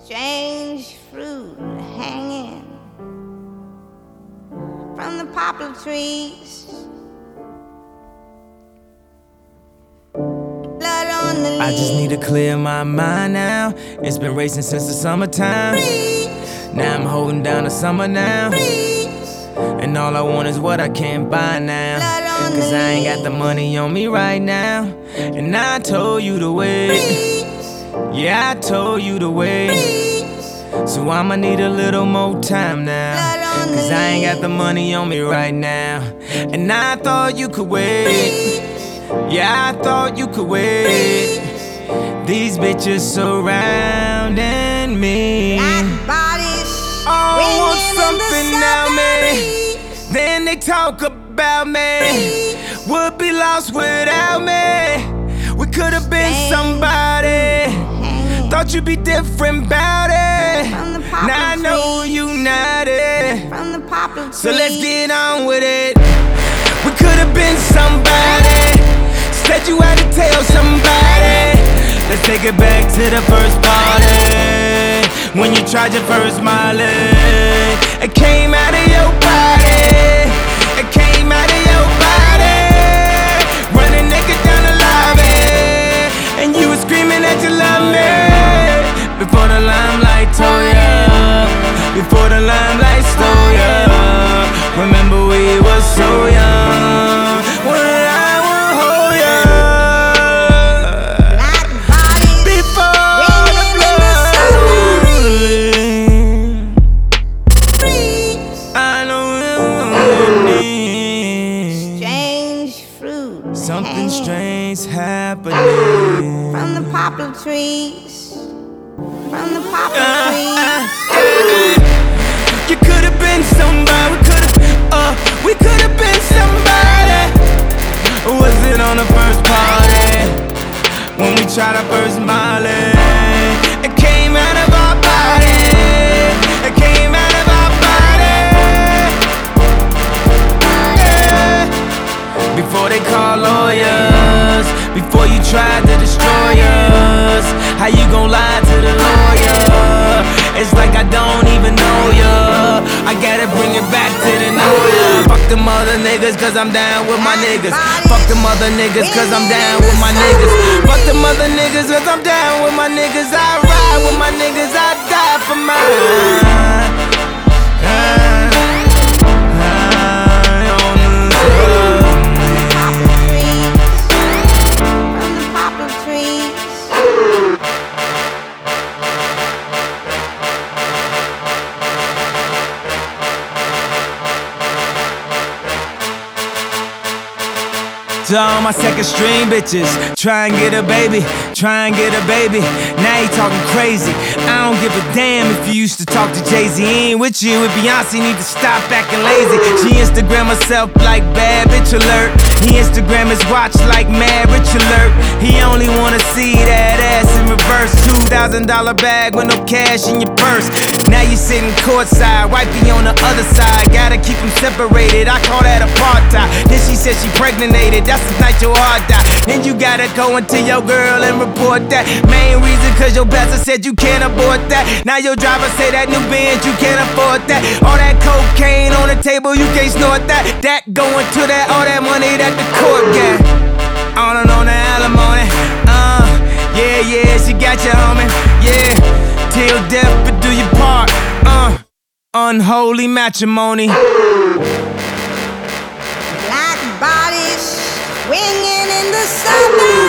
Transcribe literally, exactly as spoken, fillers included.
strange fruit hanging from the poplar trees. Blood on the leaves. I just need to clear my mind now. It's been racing since the summertime. Freeze. Now I'm holding down the summer now. Freeze. And all I want is what I can't buy now. Blood on Cause the I ain't got leaves. the money on me right now. And I told you to wait. Freeze. Yeah, I told you to wait. Freeze. So I'ma need a little more time now. Blood on Cause the I ain't got the leaves. money on me right now. And I thought you could wait. Yeah, I thought you could wait. These bitches surrounding me. Black bodies Oh, I want swinging in something the now, man. breeze. Then they talk about me. Would be lost without me. We could've been somebody. Hanging Thought you'd be different about it. from the poplar Now I know trees. you not it. From the poplar trees. So let's get on with it. We could've been somebody. Said you had to tell somebody. Let's take it back to the first party. When you tried your first Molly. It came out of your body. It came out of your body. Running naked down the lobby. And you were screaming that you love me. Before the limelight tore ya. Before the limelight stole ya. Remember we were so young. When I would hold ya. Black bodies Before the swinging in the blood. breeze. I know what you need. Strange fruit Something hanging strange happening. from the poplar trees. From the poplar Uh, trees. uh, uh, You could've been somebody. We could've, uh, we could've been somebody. Was it on the first party? When we tried our first Molly? It came out of our body. It came out of our body. Yeah. Before they call lawyers, before you tried to destroy us, how you gon' lie to the lawyer? It's like I don't even know ya. I gotta bring it back to the know ya. Fuck them other niggas cause I'm down with my niggas. Fuck them other niggas cause I'm down with my niggas. Fuck them other niggas cause I'm down with my niggas. I ride with my niggas, I die for mine. From the poplar trees. To all my second string bitches, try and get a baby, try and get a baby. Now you talking crazy. I don't give a damn if you used to talk to Jay-Z. He ain't with you, with Beyonce, need to stop acting lazy. She Instagram herself like bad bitch alert. He Instagram his watch like mad rich alert. He only wanna see that ass in reverse. Two thousand dollar bag with no cash in your purse. Now you sitting courtside, wifey on the other side. Gotta keep them separated, I call that apartheid. Then she said she pregnated, that's the night your heart die. Then you gotta go into your girl and report that. Main reason cause your pastor said you can't abort that. Now your driver say that new Benz, you can't afford that. All that cocaine on the table, you can't snort that. That going to that, all that money that the court got. On and on the alimony. Uh, yeah, yeah, she got you, homie. Yeah, till death but do your part. Uh, unholy matrimony. Black bodies swinging in the sun.